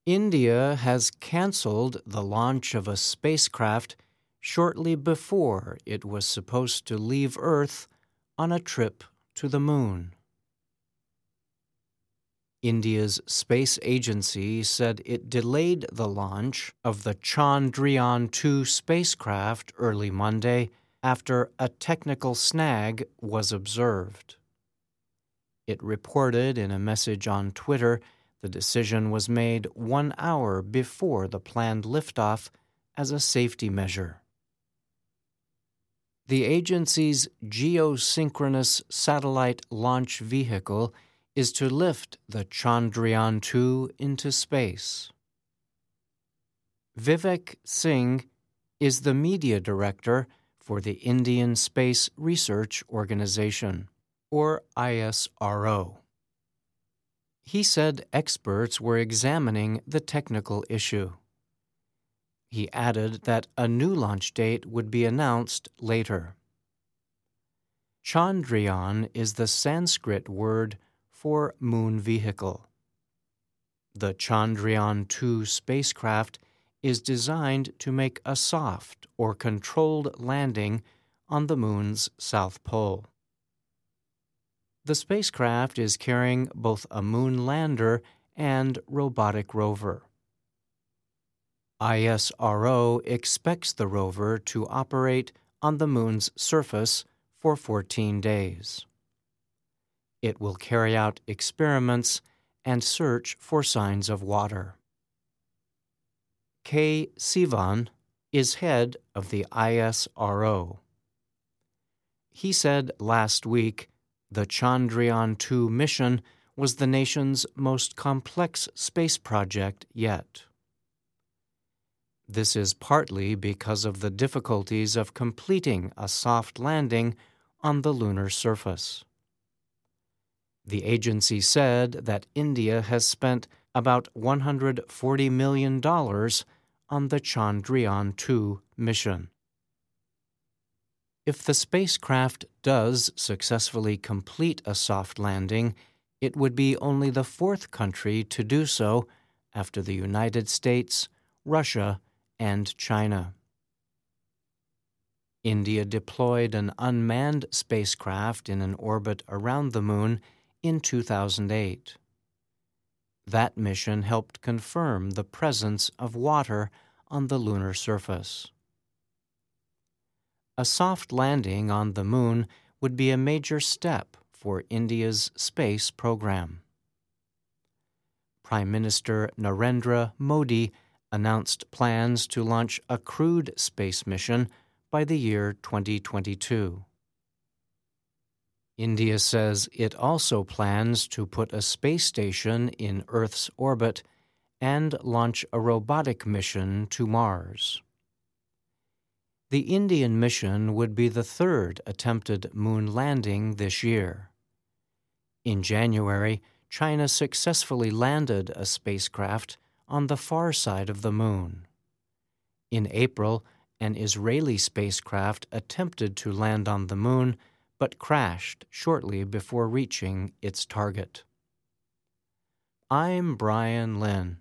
India has canceled the launch of a spacecraft shortly before it was supposed to leave Earth on a trip to the Moon. India's space agency said it delayed the launch of the Chandrayaan-2 spacecraft early Monday after a technical snag was observed. It reported in a message on Twitter the decision was made 1 hour before the planned liftoff as a safety measure. The agency's geosynchronous satellite launch vehicle is to lift the Chandrayaan-2 into space. Vivek Singh is the media director for the Indian Space Research Organization, or ISRO. He said experts were examining the technical issue. He added that a new launch date would be announced later. Chandrayaan is the Sanskrit word for moon vehicle. The Chandrayaan-2 spacecraft is designed to make a soft or controlled landing on the moon's south pole. The spacecraft is carrying both a moon lander and robotic rover. ISRO expects the rover to operate on the moon's surface for 14 days. It will carry out experiments and search for signs of water. K. Sivan is head of the ISRO. He said last week the Chandrayaan-2 mission was the nation's most complex space project yet. This is partly because of the difficulties of completing a soft landing on the lunar surface. The agency said that India has spent about $140 million on the Chandrayaan-2 mission. If the spacecraft does successfully complete a soft landing, it would be only the fourth country to do so after the United States, Russia, and China. India deployed an unmanned spacecraft in an orbit around the Moon in 2008. That mission helped confirm the presence of water on the lunar surface. A soft landing on the Moon would be a major step for India's space program. Prime Minister Narendra Modi announced plans to launch a crewed space mission by the year 2022. India says it also plans to put a space station in Earth's orbit and launch a robotic mission to Mars. The Indian mission would be the third attempted moon landing this year. In January, China successfully landed a spacecraft on the far side of the Moon. In April, an Israeli spacecraft attempted to land on the Moon but crashed shortly before reaching its target. I'm Brian Lynn.